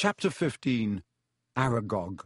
Chapter 15. Aragog.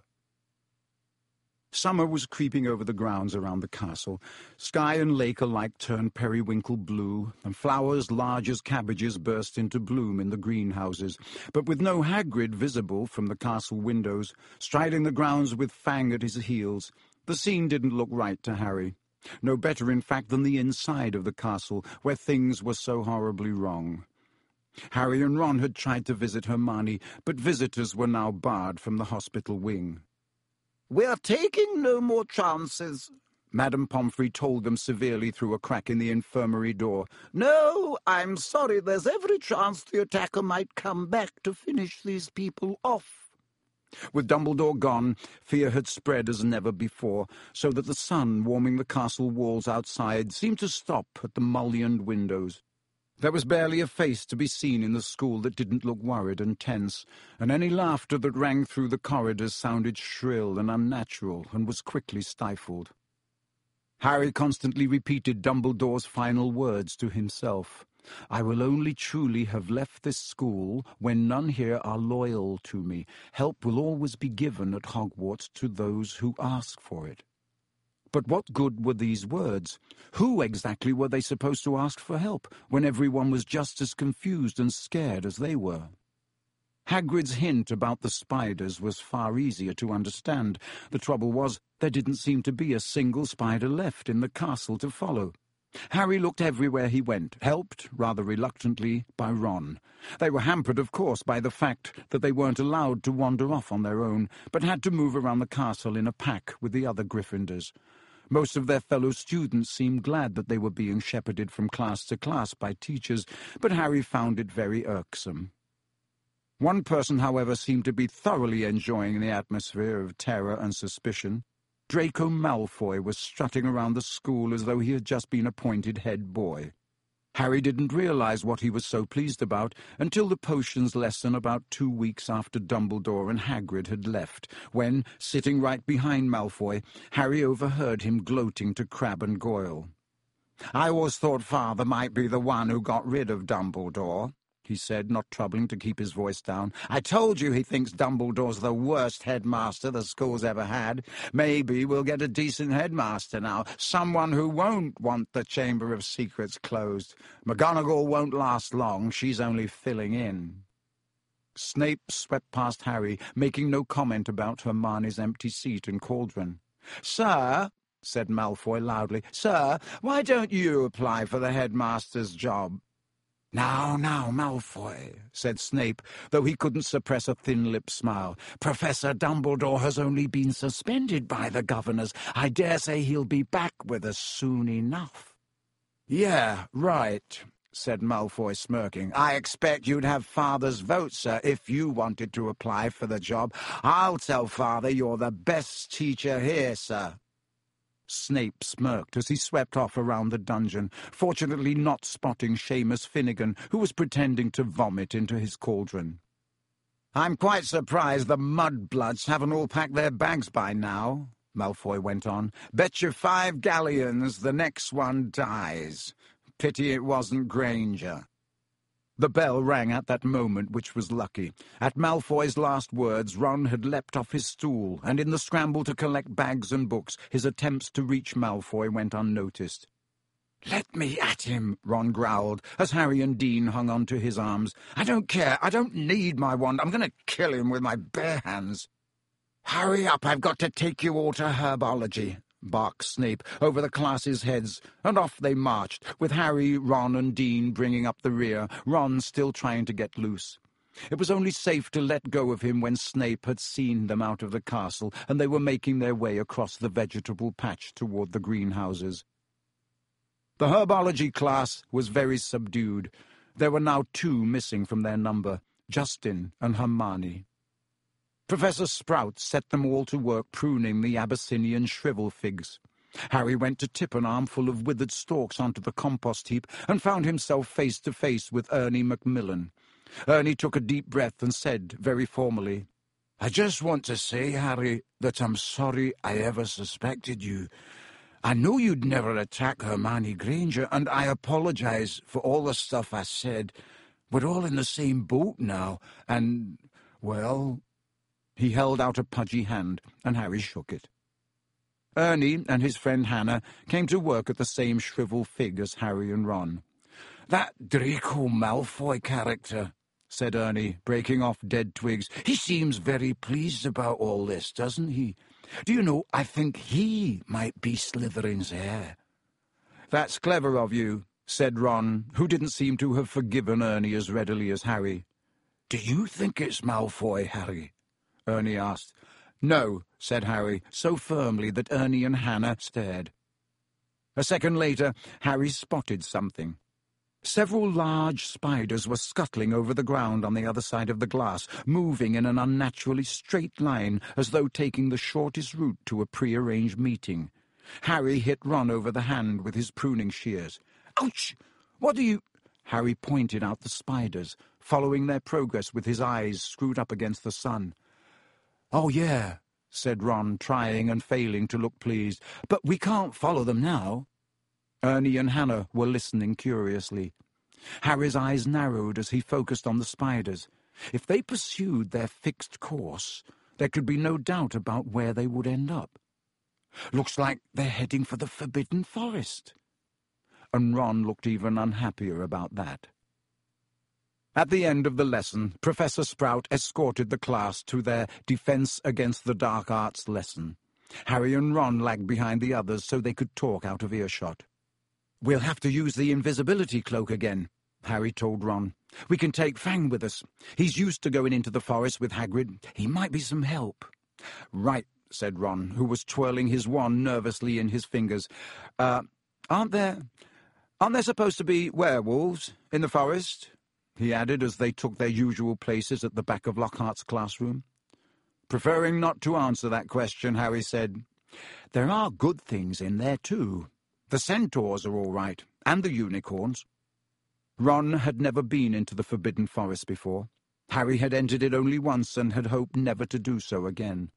Summer was creeping over the grounds around the castle. Sky and lake alike turned periwinkle blue, and flowers large as cabbages burst into bloom in the greenhouses. But with no Hagrid visible from the castle windows, striding the grounds with Fang at his heels, the scene didn't look right to Harry. No better, in fact, than the inside of the castle, where things were so horribly wrong. Harry and Ron had tried to visit Hermione, but visitors were now barred from the hospital wing. "We're taking no more chances," Madame Pomfrey told them severely through a crack in the infirmary door. "No, I'm sorry, there's every chance the attacker might come back to finish these people off." With Dumbledore gone, fear had spread as never before, so that the sun warming the castle walls outside seemed to stop at the mullioned windows. There was barely a face to be seen in the school that didn't look worried and tense, and any laughter that rang through the corridors sounded shrill and unnatural and was quickly stifled. Harry constantly repeated Dumbledore's final words to himself. "I will only truly have left this school when none here are loyal to me. Help will always be given at Hogwarts to those who ask for it." But what good were these words? Who exactly were they supposed to ask for help, when everyone was just as confused and scared as they were? Hagrid's hint about the spiders was far easier to understand. The trouble was, there didn't seem to be a single spider left in the castle to follow. Harry looked everywhere he went, helped, rather reluctantly, by Ron. They were hampered, of course, by the fact that they weren't allowed to wander off on their own, but had to move around the castle in a pack with the other Gryffindors. Most of their fellow students seemed glad that they were being shepherded from class to class by teachers, but Harry found it very irksome. One person, however, seemed to be thoroughly enjoying the atmosphere of terror and suspicion. Draco Malfoy was strutting around the school as though he had just been appointed head boy. Harry didn't realize what he was so pleased about until the potions lesson about 2 weeks after Dumbledore and Hagrid had left, when, sitting right behind Malfoy, Harry overheard him gloating to Crabbe and Goyle. "I always thought Father might be the one who got rid of Dumbledore," he said, not troubling to keep his voice down. "I told you he thinks Dumbledore's the worst headmaster the school's ever had. Maybe we'll get a decent headmaster now, someone who won't want the Chamber of Secrets closed. McGonagall won't last long, she's only filling in." Snape swept past Harry, making no comment about Hermione's empty seat and cauldron. "Sir," said Malfoy loudly, "sir, why don't you apply for the headmaster's job?" "Now, Malfoy," said Snape, though he couldn't suppress a thin-lipped smile. "Professor Dumbledore has only been suspended by the governors. I dare say he'll be back with us soon enough." "Yeah, right," said Malfoy, smirking. "I expect you'd have Father's vote, sir, if you wanted to apply for the job. I'll tell Father you're the best teacher here, sir." Snape smirked as he swept off around the dungeon, fortunately not spotting Seamus Finnegan, who was pretending to vomit into his cauldron. "I'm quite surprised the mudbloods haven't all packed their bags by now," Malfoy went on. "Bet you 5 galleons the next one dies. Pity it wasn't Granger." The bell rang at that moment, which was lucky. At Malfoy's last words, Ron had leapt off his stool, and in the scramble to collect bags and books, his attempts to reach Malfoy went unnoticed. "Let me at him," Ron growled, as Harry and Dean hung on to his arms. "I don't care. I don't need my wand. I'm going to kill him with my bare hands." "Hurry up, I've got to take you all to herbology," barked Snape over the class's heads, and off they marched, with Harry, Ron and Dean bringing up the rear, Ron still trying to get loose. It was only safe to let go of him when Snape had seen them out of the castle, and they were making their way across the vegetable patch toward the greenhouses. The herbology class was very subdued. There were now 2 missing from their number, Justin and Hermione. Professor Sprout set them all to work pruning the Abyssinian shrivel figs. Harry went to tip an armful of withered stalks onto the compost heap and found himself face to face with Ernie Macmillan. Ernie took a deep breath and said, very formally, "I just want to say, Harry, that I'm sorry I ever suspected you. I know you'd never attack Hermione Granger, and I apologize for all the stuff I said. We're all in the same boat now, and, Well, he held out a pudgy hand, and Harry shook it. Ernie and his friend Hannah came to work at the same shrivel fig as Harry and Ron. "That Draco Malfoy character," said Ernie, breaking off dead twigs. "He seems very pleased about all this, doesn't he? Do you know, I think he might be Slytherin's heir." "That's clever of you," said Ron, who didn't seem to have forgiven Ernie as readily as Harry. "Do you think it's Malfoy, Harry?" Ernie asked. "No," said Harry, so firmly that Ernie and Hannah stared. A second later, Harry spotted something. Several large spiders were scuttling over the ground on the other side of the glass, moving in an unnaturally straight line, as though taking the shortest route to a prearranged meeting. Harry hit Ron over the hand with his pruning shears. "Ouch! What do you—" Harry pointed out the spiders, following their progress with his eyes screwed up against the sun. "Oh, yeah," said Ron, trying and failing to look pleased. "But we can't follow them now." Ernie and Hannah were listening curiously. Harry's eyes narrowed as he focused on the spiders. If they pursued their fixed course, there could be no doubt about where they would end up. "Looks like they're heading for the Forbidden Forest." And Ron looked even unhappier about that. At the end of the lesson, Professor Sprout escorted the class to their Defense Against the Dark Arts lesson. Harry and Ron lagged behind the others so they could talk out of earshot. "We'll have to use the invisibility cloak again," Harry told Ron. "We can take Fang with us. He's used to going into the forest with Hagrid. He might be some help." "Right," said Ron, who was twirling his wand nervously in his fingers. Aren't there supposed to be werewolves in the forest?" he added as they took their usual places at the back of Lockhart's classroom. Preferring not to answer that question, Harry said, "There are good things in there too. The centaurs are all right, and the unicorns." Ron had never been into the Forbidden Forest before. Harry had entered it only once and had hoped never to do so again.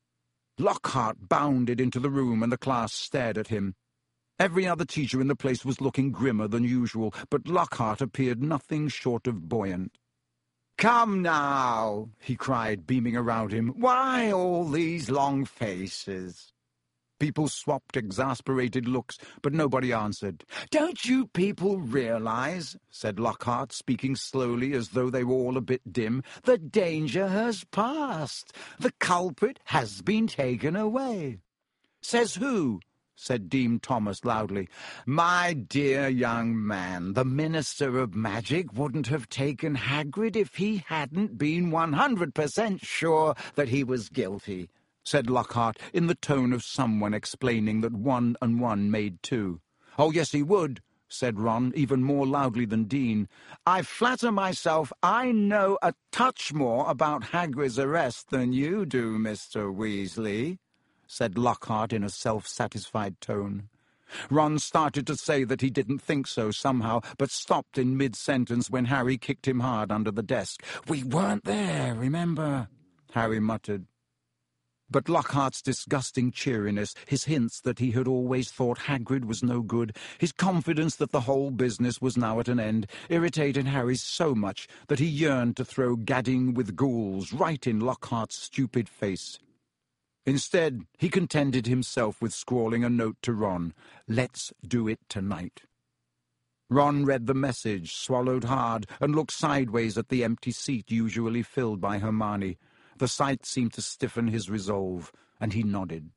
Lockhart bounded into the room and the class stared at him. Every other teacher in the place was looking grimmer than usual, but Lockhart appeared nothing short of buoyant. "Come now," he cried, beaming around him. "Why all these long faces?" People swapped exasperated looks, but nobody answered. "Don't you people realize," said Lockhart, speaking slowly as though they were all a bit dim, "the danger has passed. The culprit has been taken away." "Says who?" said Dean Thomas loudly. "My dear young man, the Minister of Magic wouldn't have taken Hagrid if he hadn't been 100% sure that he was guilty," said Lockhart, in the tone of someone explaining that 1 and 1 made 2. "Oh, yes, he would," said Ron, even more loudly than Dean. "I flatter myself I know a touch more about Hagrid's arrest than you do, Mr. Weasley," said Lockhart in a self-satisfied tone. Ron started to say that he didn't think so somehow, but stopped in mid-sentence when Harry kicked him hard under the desk. "We weren't there, remember?" Harry muttered. But Lockhart's disgusting cheeriness, his hints that he had always thought Hagrid was no good, his confidence that the whole business was now at an end, irritated Harry so much that he yearned to throw gadding with ghouls right in Lockhart's stupid face. Instead, he contented himself with scrawling a note to Ron, "Let's do it tonight." Ron read the message, swallowed hard, and looked sideways at the empty seat usually filled by Hermione. The sight seemed to stiffen his resolve, and he nodded.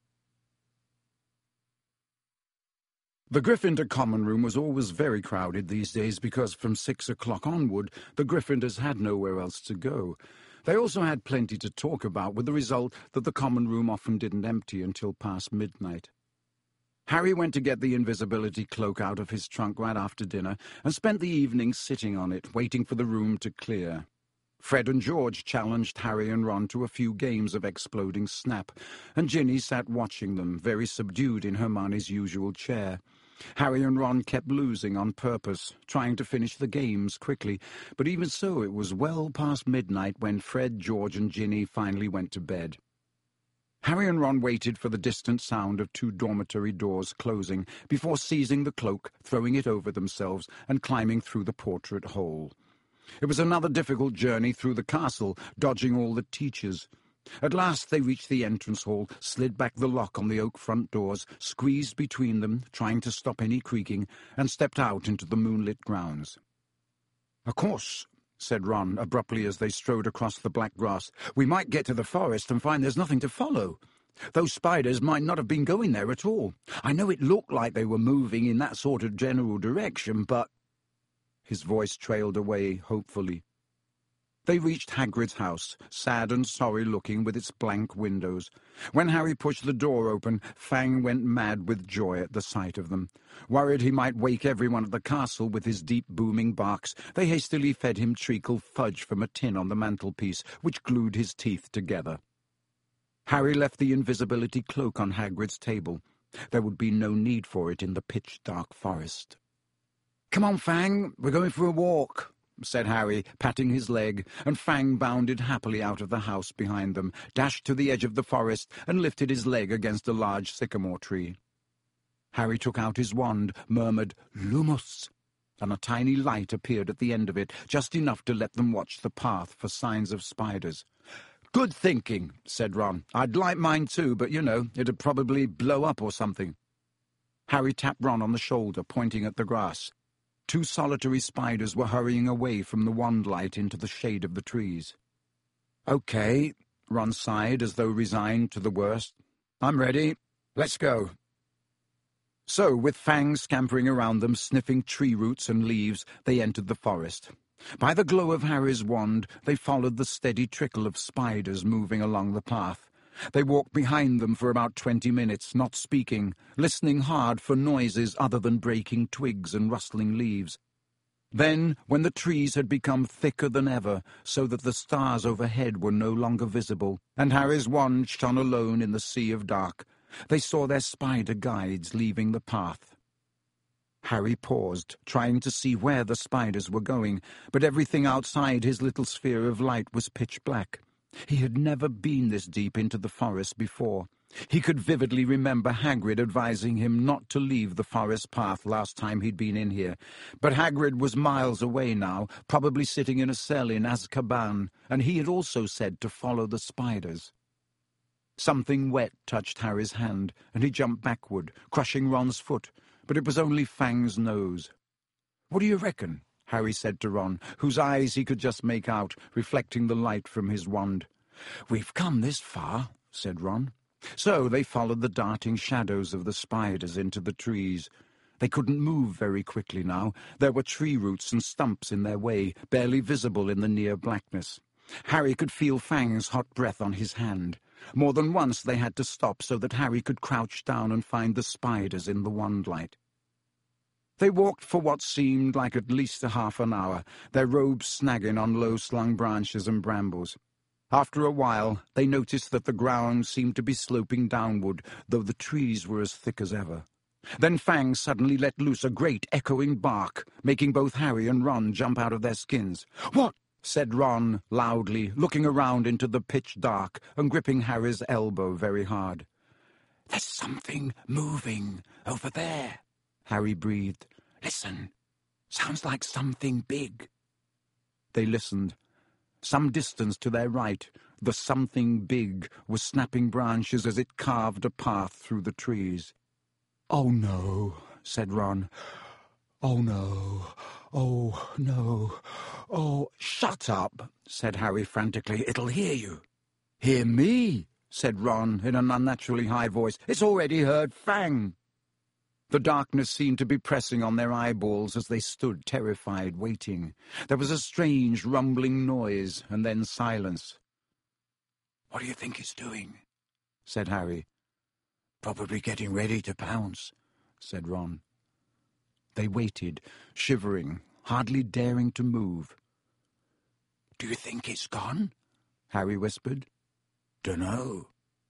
The Gryffindor common room was always very crowded these days because from 6 o'clock onward the Gryffindors had nowhere else to go. They also had plenty to talk about, with the result that the common room often didn't empty until past midnight. Harry went to get the invisibility cloak out of his trunk right after dinner and spent the evening sitting on it, waiting for the room to clear. Fred and George challenged Harry and Ron to a few games of exploding snap, and Ginny sat watching them, very subdued in Hermione's usual chair. Harry and Ron kept losing on purpose, trying to finish the games quickly, but even so it was well past midnight when Fred, George and Ginny finally went to bed. Harry and Ron waited for the distant sound of 2 dormitory doors closing before seizing the cloak, throwing it over themselves, and climbing through the portrait hole. It was another difficult journey through the castle, dodging all the teachers. At last they reached the entrance hall, slid back the lock on the oak front doors, squeezed between them, trying to stop any creaking, and stepped out into the moonlit grounds. "Of course," said Ron abruptly as they strode across the black grass, "we might get to the forest and find there's nothing to follow. Those spiders might not have been going there at all. I know it looked like they were moving in that sort of general direction, but—" His voice trailed away hopefully. They reached Hagrid's house, sad and sorry-looking with its blank windows. When Harry pushed the door open, Fang went mad with joy at the sight of them. Worried he might wake everyone at the castle with his deep booming barks, they hastily fed him treacle fudge from a tin on the mantelpiece, which glued his teeth together. Harry left the invisibility cloak on Hagrid's table. There would be no need for it in the pitch-dark forest. "Come on, Fang, we're going for a walk," said Harry, patting his leg, and Fang bounded happily out of the house behind them, dashed to the edge of the forest, and lifted his leg against a large sycamore tree. Harry took out his wand, murmured "Lumos," and a tiny light appeared at the end of it, just enough to let them watch the path for signs of spiders. "Good thinking," said Ron. "I'd like mine too, but, it'd probably blow up or something." Harry tapped Ron on the shoulder, pointing at the grass. 2 solitary spiders were hurrying away from the wand light into the shade of the trees. "Okay," Ron sighed as though resigned to the worst. "I'm ready. Let's go." So, with Fang scampering around them, sniffing tree roots and leaves, they entered the forest. By the glow of Harry's wand, they followed the steady trickle of spiders moving along the path. They walked behind them for about 20 minutes, not speaking, listening hard for noises other than breaking twigs and rustling leaves. Then, when the trees had become thicker than ever, so that the stars overhead were no longer visible, and Harry's wand shone alone in the sea of dark, they saw their spider guides leaving the path. Harry paused, trying to see where the spiders were going, but everything outside his little sphere of light was pitch black. He had never been this deep into the forest before. He could vividly remember Hagrid advising him not to leave the forest path last time he'd been in here, but Hagrid was miles away now, probably sitting in a cell in Azkaban, and he had also said to follow the spiders. Something wet touched Harry's hand, and he jumped backward, crushing Ron's foot, but it was only Fang's nose. "What do you reckon?" Harry said to Ron, whose eyes he could just make out, reflecting the light from his wand. "We've come this far," said Ron. So they followed the darting shadows of the spiders into the trees. They couldn't move very quickly now. There were tree roots and stumps in their way, barely visible in the near blackness. Harry could feel Fang's hot breath on his hand. More than once they had to stop so that Harry could crouch down and find the spiders in the wand light. They walked for what seemed like at least a half an hour, their robes snagging on low-slung branches and brambles. After a while, they noticed that the ground seemed to be sloping downward, though the trees were as thick as ever. Then Fang suddenly let loose a great echoing bark, making both Harry and Ron jump out of their skins. "What?" said Ron loudly, looking around into the pitch dark and gripping Harry's elbow very hard. "There's something moving over there," Harry breathed. "Listen. Sounds like something big." They listened. Some distance to their right, the something big was snapping branches as it carved a path through the trees. "Oh, no," said Ron. "Oh, no. Oh, no. Oh, shut up," said Harry frantically. "It'll hear you." "Hear me?" said Ron in an unnaturally high voice. "It's already heard Fang." The darkness seemed to be pressing on their eyeballs as they stood terrified, waiting. There was a strange rumbling noise, and then silence. "What do you think it's doing?" said Harry. "Probably getting ready to pounce," said Ron. They waited, shivering, hardly daring to move. "Do you think it's gone?" Harry whispered. "Dunno."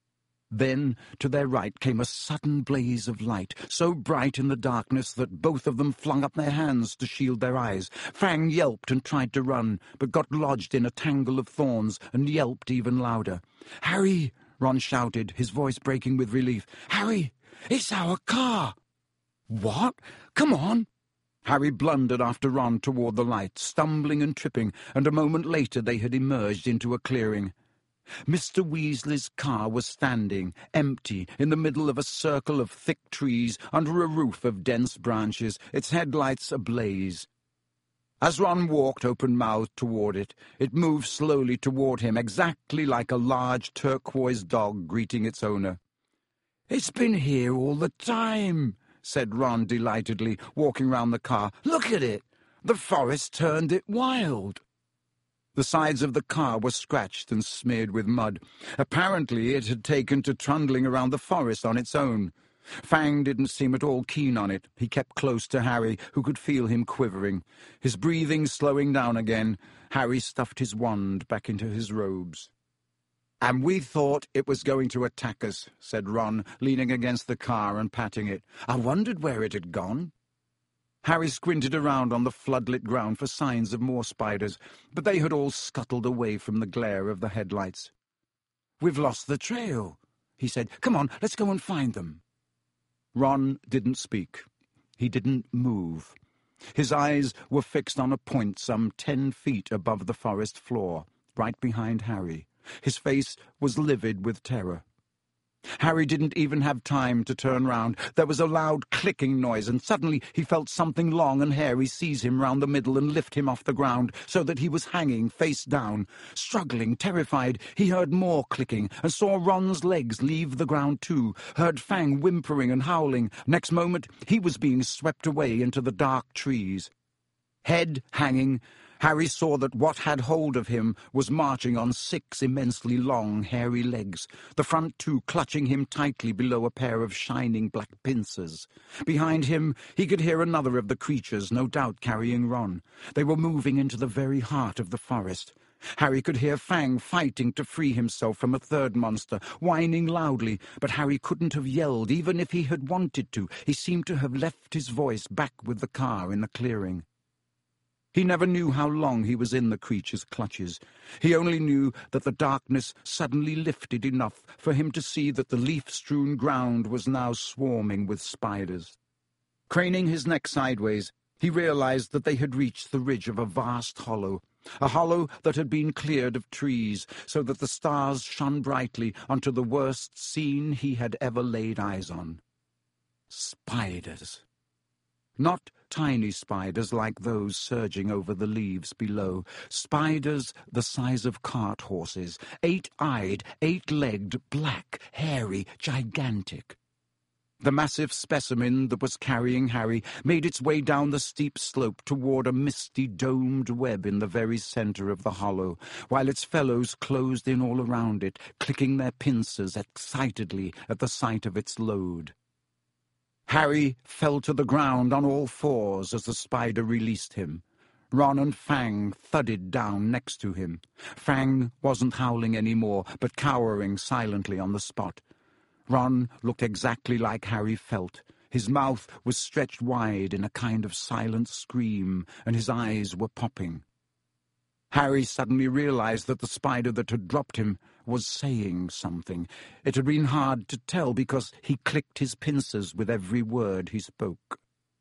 Then, to their right, came a sudden blaze of light, so bright in the darkness that both of them flung up their hands to shield their eyes. Fang yelped and tried to run, but got lodged in a tangle of thorns and yelped even louder. "Harry!" Ron shouted, his voice breaking with relief. "Harry! It's our car!" "What? Come on!" Harry blundered after Ron toward the light, stumbling and tripping, and a moment later they had emerged into a clearing. Mr. Weasley's car was standing, empty, in the middle of a circle of thick trees under a roof of dense branches, its headlights ablaze. As Ron walked open-mouthed toward it, it moved slowly toward him, exactly like a large turquoise dog greeting its owner. "It's been here all the time," said Ron delightedly, walking round the car. "Look at it! The forest turned it wild." The sides of the car were scratched and smeared with mud. Apparently it had taken to trundling around the forest on its own. Fang didn't seem at all keen on it. He kept close to Harry, who could feel him quivering. His breathing slowing down again, Harry stuffed his wand back into his robes. "And we thought it was going to attack us," said Ron, leaning against the car and patting it. "I wondered where it had gone." Harry squinted around on the floodlit ground for signs of more spiders, but they had all scuttled away from the glare of the headlights. "We've lost the trail," he said. "Come on, let's go and find them." Ron didn't speak. He didn't move. His eyes were fixed on a point some 10 feet above the forest floor, right behind Harry. His face was livid with terror. Harry didn't even have time to turn round. There was a loud clicking noise, and suddenly he felt something long and hairy seize him round the middle and lift him off the ground, so that he was hanging face down. Struggling, terrified, he heard more clicking, and saw Ron's legs leave the ground too, heard Fang whimpering and howling. Next moment, he was being swept away into the dark trees. Head hanging, Harry saw that what had hold of him was marching on 6 immensely long, hairy legs, the front 2 clutching him tightly below a pair of shining black pincers. Behind him he could hear another of the creatures, no doubt carrying Ron. They were moving into the very heart of the forest. Harry could hear Fang fighting to free himself from a third monster, whining loudly, but Harry couldn't have yelled even if he had wanted to. He seemed to have left his voice back with the car in the clearing. He never knew how long he was in the creature's clutches. He only knew that the darkness suddenly lifted enough for him to see that the leaf-strewn ground was now swarming with spiders. Craning his neck sideways, he realized that they had reached the ridge of a vast hollow, a hollow that had been cleared of trees, so that the stars shone brightly onto the worst scene he had ever laid eyes on. Spiders. Not tiny spiders like those surging over the leaves below. Spiders the size of cart horses, 8-eyed, 8-legged, black, hairy, gigantic. The massive specimen that was carrying Harry made its way down the steep slope toward a misty domed web in the very center of the hollow, while its fellows closed in all around it, clicking their pincers excitedly at the sight of its load. Harry fell to the ground on all fours as the spider released him. Ron and Fang thudded down next to him. Fang wasn't howling any more, but cowering silently on the spot. Ron looked exactly like Harry felt. His mouth was stretched wide in a kind of silent scream, and his eyes were popping. Harry suddenly realized that the spider that had dropped him was saying something. It had been hard to tell because he clicked his pincers with every word he spoke.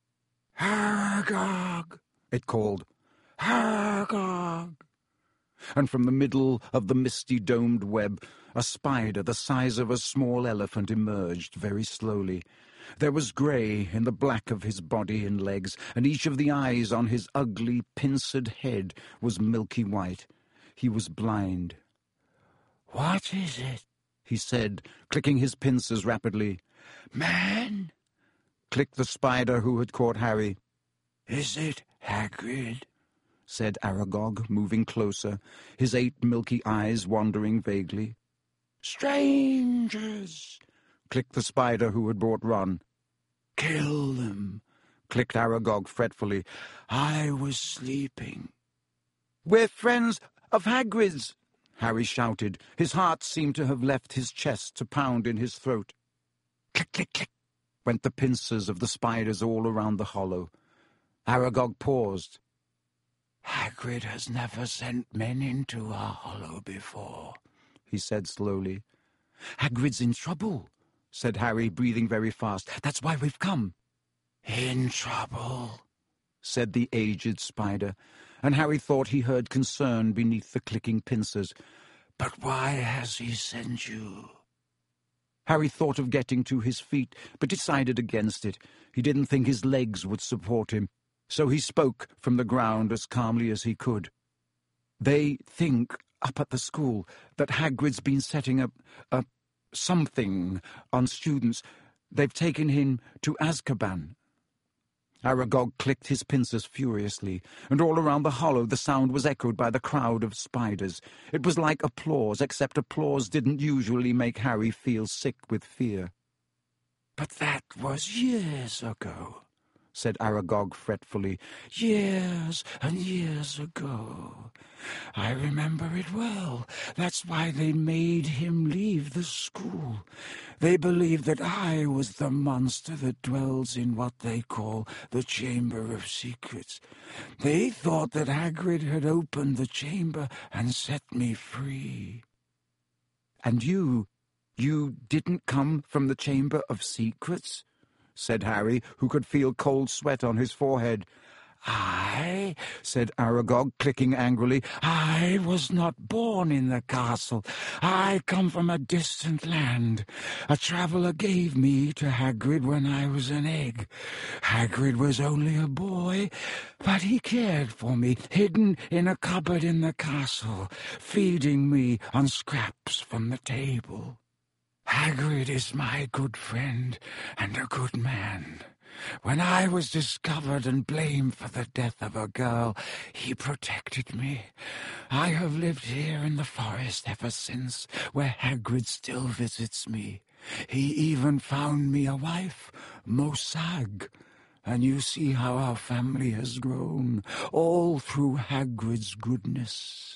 "Aragog," it called. "Aragog." And from the middle of the misty domed web, a spider the size of a small elephant emerged very slowly. There was grey in the black of his body and legs, and each of the eyes on his ugly, pincered head was milky white. He was blind. "What is it?" he said, clicking his pincers rapidly. "Man?" clicked the spider who had caught Harry. "Is it Hagrid?" said Aragog, moving closer, his 8 milky eyes wandering vaguely. "Strangers!" clicked the spider who had brought Ron. "Kill them," clicked Aragog fretfully. "I was sleeping." "We're friends of Hagrid's," Harry shouted. His heart seemed to have left his chest to pound in his throat. Click, click, click, went the pincers of the spiders all around the hollow. Aragog paused. "Hagrid has never sent men into our hollow before," he said slowly. "Hagrid's in trouble," said Harry, breathing very fast. "That's why we've come." "In trouble?" said the aged spider, and Harry thought he heard concern beneath the clicking pincers. "But why has he sent you?" Harry thought of getting to his feet, but decided against it. He didn't think his legs would support him, so he spoke from the ground as calmly as he could. "They think, up at the school, that Hagrid's been setting up something on students. They've taken him to Azkaban." Aragog clicked his pincers furiously, and all around the hollow the sound was echoed by the crowd of spiders. It was like applause, except applause didn't usually make Harry feel sick with fear. "But that was years ago," said Aragog fretfully. "Years and years ago. I remember it well. That's why they made him leave the school. They believed that I was the monster that dwells in what they call the Chamber of Secrets. They thought that Hagrid had opened the chamber and set me free." "And you didn't come from the Chamber of Secrets?" said Harry, who could feel cold sweat on his forehead. "I," said Aragog, clicking angrily, "I was not born in the castle. I come from a distant land. A traveller gave me to Hagrid when I was an egg. Hagrid was only a boy, but he cared for me, hidden in a cupboard in the castle, feeding me on scraps from the table. Hagrid is my good friend and a good man. When I was discovered and blamed for the death of a girl, he protected me. I have lived here in the forest ever since, where Hagrid still visits me. He even found me a wife, Mosag, and you see how our family has grown, all through Hagrid's goodness."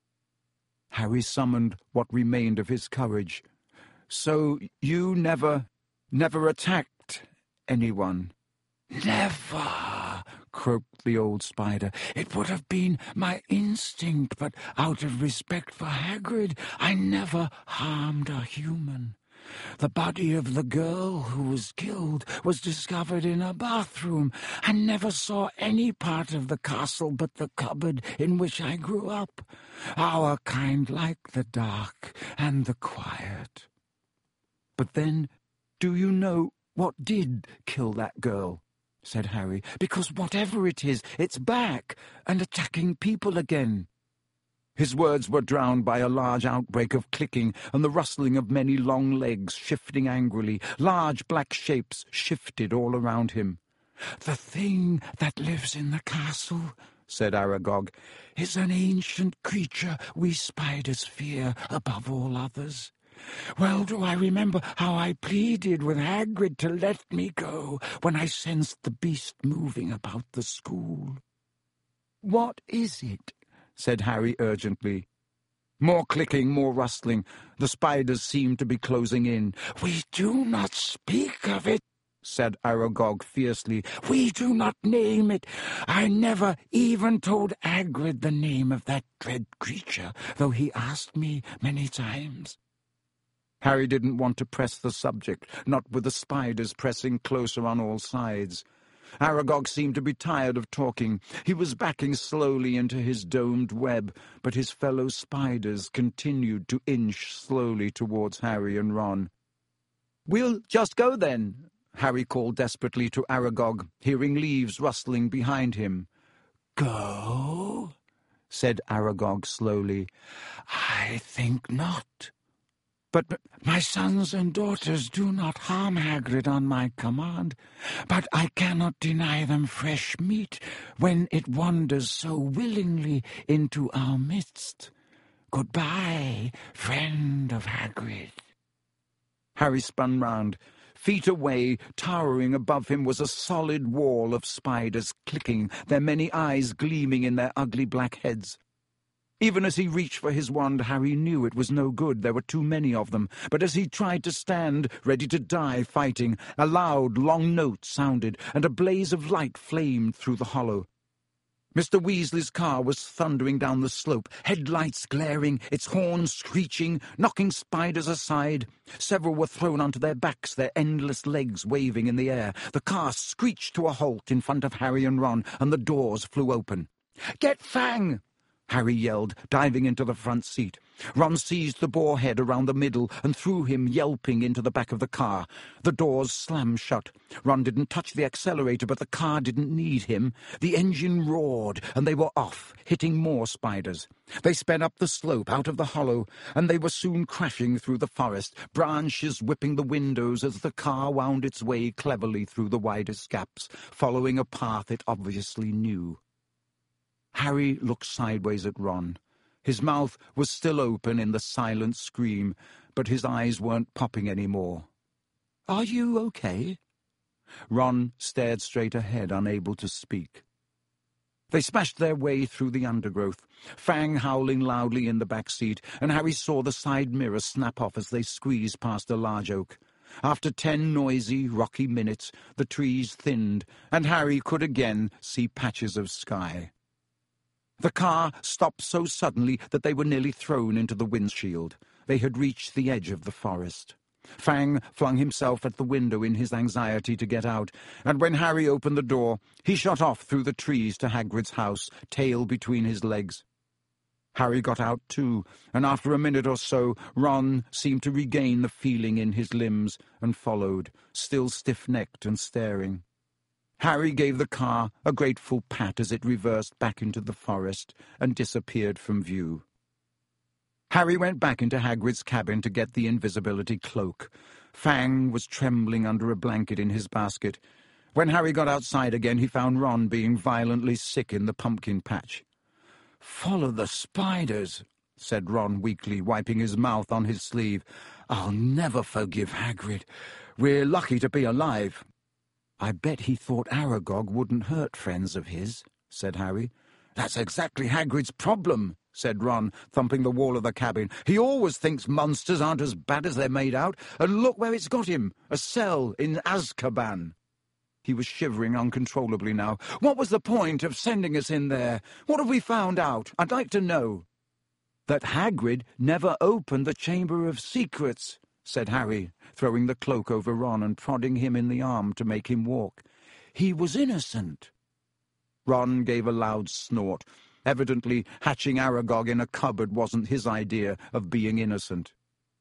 Harry summoned what remained of his courage. "So you never attacked anyone?" "Never," croaked the old spider. "It would have been my instinct, but out of respect for Hagrid, I never harmed a human. The body of the girl who was killed was discovered in a bathroom. I never saw any part of the castle but the cupboard in which I grew up. Our kind like the dark and the quiet." "But then, do you know what did kill that girl?" said Harry. "Because whatever it is, it's back and attacking people again." His words were drowned by a large outbreak of clicking and the rustling of many long legs shifting angrily. Large black shapes shifted all around him. "The thing that lives in the castle," said Aragog, "is an ancient creature we spiders fear above all others. Well do I remember how I pleaded with Hagrid to let me go when I sensed the beast moving about the school." "What is it?" said Harry urgently. More clicking, more rustling. The spiders seemed to be closing in. "We do not speak of it," said Aragog fiercely. "We do not name it. I never even told Hagrid the name of that dread creature, though he asked me many times." Harry didn't want to press the subject, not with the spiders pressing closer on all sides. Aragog seemed to be tired of talking. He was backing slowly into his domed web, but his fellow spiders continued to inch slowly towards Harry and Ron. "We'll just go then," Harry called desperately to Aragog, hearing leaves rustling behind him. "Go?" said Aragog slowly. "I think not. But my sons and daughters do not harm Hagrid on my command, but I cannot deny them fresh meat when it wanders so willingly into our midst. Goodbye, friend of Hagrid." Harry spun round. Feet away, towering above him, was a solid wall of spiders clicking, their many eyes gleaming in their ugly black heads. Even as he reached for his wand, Harry knew it was no good. There were too many of them. But as he tried to stand, ready to die fighting, a loud, long note sounded, and a blaze of light flamed through the hollow. Mr. Weasley's car was thundering down the slope, headlights glaring, its horns screeching, knocking spiders aside. Several were thrown onto their backs, their endless legs waving in the air. The car screeched to a halt in front of Harry and Ron, and the doors flew open. "Get Fang!" Harry yelled, diving into the front seat. Ron seized the boar head around the middle and threw him yelping into the back of the car. The doors slammed shut. Ron didn't touch the accelerator, but the car didn't need him. The engine roared, and they were off, hitting more spiders. They sped up the slope out of the hollow, and they were soon crashing through the forest, branches whipping the windows as the car wound its way cleverly through the widest gaps, following a path it obviously knew. Harry looked sideways at Ron. His mouth was still open in the silent scream, but his eyes weren't popping anymore. "Are you okay?" Ron stared straight ahead, unable to speak. They smashed their way through the undergrowth, Fang howling loudly in the back seat, and Harry saw the side mirror snap off as they squeezed past a large oak. After 10 noisy, rocky minutes, the trees thinned, and Harry could again see patches of sky. The car stopped so suddenly that they were nearly thrown into the windshield. They had reached the edge of the forest. Fang flung himself at the window in his anxiety to get out, and when Harry opened the door, he shot off through the trees to Hagrid's house, tail between his legs. Harry got out too, and after a minute or so, Ron seemed to regain the feeling in his limbs and followed, still stiff-necked and staring. Harry gave the car a grateful pat as it reversed back into the forest and disappeared from view. Harry went back into Hagrid's cabin to get the invisibility cloak. Fang was trembling under a blanket in his basket. When Harry got outside again, he found Ron being violently sick in the pumpkin patch. "Follow the spiders," said Ron weakly, wiping his mouth on his sleeve. "I'll never forgive Hagrid. We're lucky to be alive." "I bet he thought Aragog wouldn't hurt friends of his," said Harry. "That's exactly Hagrid's problem," said Ron, thumping the wall of the cabin. "He always thinks monsters aren't as bad as they're made out, and look where it's got him, a cell in Azkaban." He was shivering uncontrollably now. "What was the point of sending us in there? What have we found out? I'd like to know." "That Hagrid never opened the Chamber of Secrets," said Harry, throwing the cloak over Ron and prodding him in the arm to make him walk. "He was innocent." Ron gave a loud snort. Evidently, hatching Aragog in a cupboard wasn't his idea of being innocent.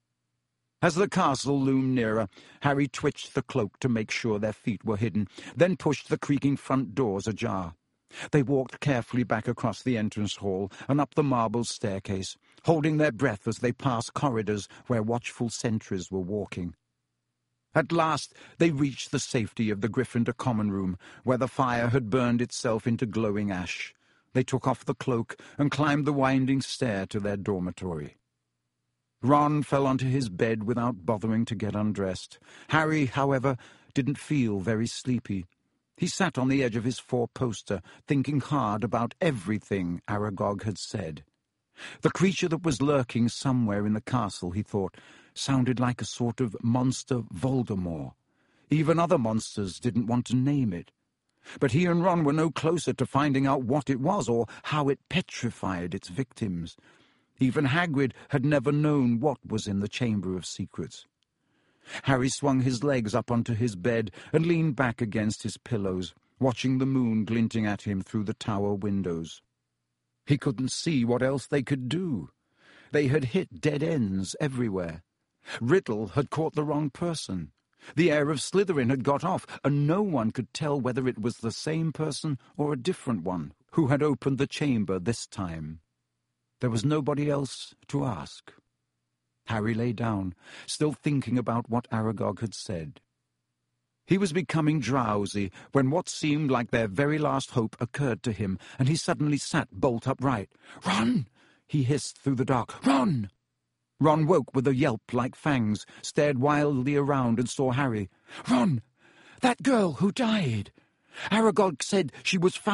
As the castle loomed nearer, Harry twitched the cloak to make sure their feet were hidden, then pushed the creaking front doors ajar. They walked carefully back across the entrance hall and up the marble staircase, holding their breath as they passed corridors where watchful sentries were walking. At last they reached the safety of the Gryffindor common room, where the fire had burned itself into glowing ash. They took off the cloak and climbed the winding stair to their dormitory. Ron fell onto his bed without bothering to get undressed. Harry, however, didn't feel very sleepy. He sat on the edge of his four-poster, thinking hard about everything Aragog had said. The creature that was lurking somewhere in the castle, he thought, sounded like a sort of monster Voldemort. Even other monsters didn't want to name it. But he and Ron were no closer to finding out what it was or how it petrified its victims. Even Hagrid had never known what was in the Chamber of Secrets. Harry swung his legs up onto his bed and leaned back against his pillows, watching the moon glinting at him through the tower windows. He couldn't see what else they could do. They had hit dead ends everywhere. Riddle had caught the wrong person. The heir of Slytherin had got off, and no one could tell whether it was the same person or a different one who had opened the chamber this time. There was nobody else to ask. Harry lay down, still thinking about what Aragog had said. He was becoming drowsy when what seemed like their very last hope occurred to him, and he suddenly sat bolt upright. "Run!" he hissed through the dark. "Run!" Ron woke with a yelp like Fang's, stared wildly around and saw Harry. "Ron! That girl who died! Aragog said she was found